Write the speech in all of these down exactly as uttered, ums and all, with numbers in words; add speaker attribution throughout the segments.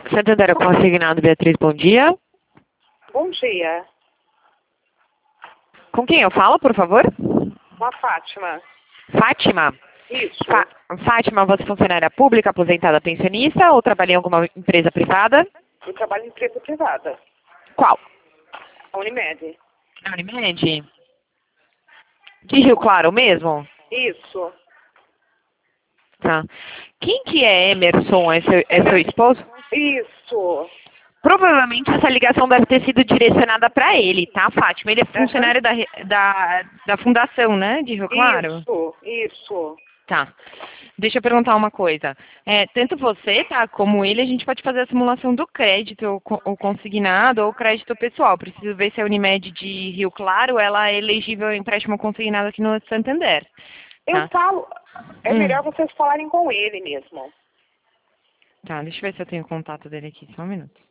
Speaker 1: Santander consignado, Beatriz, bom dia.
Speaker 2: Bom dia.
Speaker 1: Com quem eu falo, por favor?
Speaker 2: Com a Fátima.
Speaker 1: Fátima.
Speaker 2: Isso.
Speaker 1: Fá- Fátima, você é funcionária pública, aposentada, pensionista ou trabalha em alguma empresa privada?
Speaker 2: Eu trabalho em empresa privada.
Speaker 1: Qual?
Speaker 2: A Unimed.
Speaker 1: A Unimed? De Rio Claro mesmo?
Speaker 2: Isso.
Speaker 1: Tá. Quem que é Emerson? É seu, é seu esposo?
Speaker 2: Isso.
Speaker 1: Provavelmente essa ligação deve ter sido direcionada para ele, tá, Fátima? Ele é funcionário da, re- da, da fundação, né, de Rio Claro?
Speaker 2: Isso. Isso.
Speaker 1: Tá. Deixa eu perguntar uma coisa. É, tanto você, tá, como ele, a gente pode fazer a simulação do crédito, o co- o consignado ou o crédito pessoal. Preciso ver se a Unimed de Rio Claro, ela é elegível ao empréstimo consignado aqui no Santander.
Speaker 2: Eu
Speaker 1: Tá.
Speaker 2: falo... É
Speaker 1: Hum.
Speaker 2: melhor vocês falarem com ele mesmo.
Speaker 1: Tá, deixa eu ver se eu tenho o contato dele aqui, só um minuto.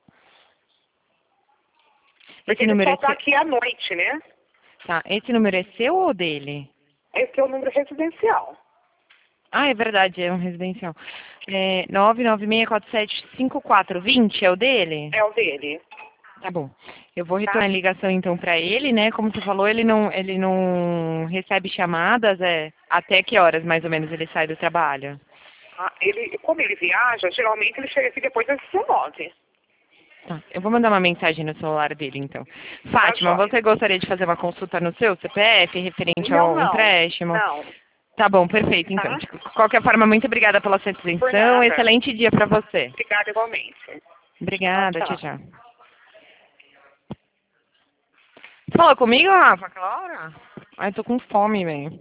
Speaker 2: Porque
Speaker 1: Esse
Speaker 2: ele
Speaker 1: número
Speaker 2: só
Speaker 1: é
Speaker 2: tá
Speaker 1: seu,
Speaker 2: aqui à noite, né?
Speaker 1: tá, esse número é seu ou dele?
Speaker 2: Esse é o número residencial.
Speaker 1: Ah, é verdade, é um residencial. É, nove nove seis quatro sete cinco quatro dois zero é o dele?
Speaker 2: É o dele.
Speaker 1: Tá bom. Eu vou retornar a ligação então para ele, né? Como você falou, ele não, ele não recebe chamadas, é até que horas mais ou menos ele sai do trabalho?
Speaker 2: Ah, ele, como ele viaja, geralmente ele chega aqui depois das dezenove.
Speaker 1: Tá. Eu vou mandar uma mensagem no celular dele então. Fátima,
Speaker 2: joia.
Speaker 1: você gostaria de fazer uma consulta no seu C P F referente
Speaker 2: Não,
Speaker 1: ao
Speaker 2: não.
Speaker 1: empréstimo?
Speaker 2: Não.
Speaker 1: Tá bom, perfeito então.
Speaker 2: Tá?
Speaker 1: De qualquer forma, muito obrigada pela sua
Speaker 2: Por
Speaker 1: atenção.
Speaker 2: nada.
Speaker 1: Excelente dia para você.
Speaker 2: Obrigada igualmente.
Speaker 1: Obrigada,
Speaker 2: Tchau,
Speaker 1: tchau,
Speaker 2: tchau.
Speaker 1: tchau. Fala comigo, Rafa, aquela hora? Ai, tô com fome, velho.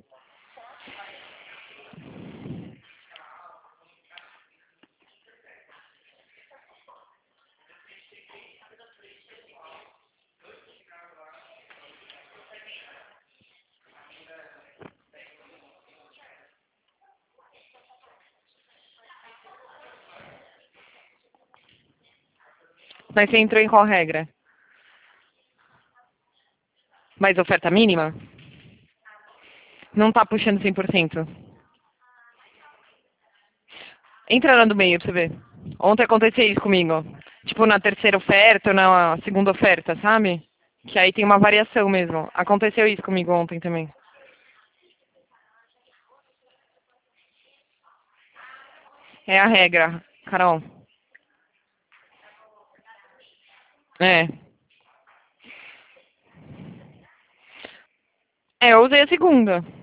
Speaker 1: Mas você entrou em qual regra? Mais oferta mínima? Não tá puxando cem por cento. Entra lá no meio pra você ver. Ontem aconteceu isso comigo. Tipo, na terceira oferta ou na segunda oferta, sabe? Que aí tem uma variação mesmo. Aconteceu isso comigo ontem também. É a regra, Carol. É. É, eu usei a segunda.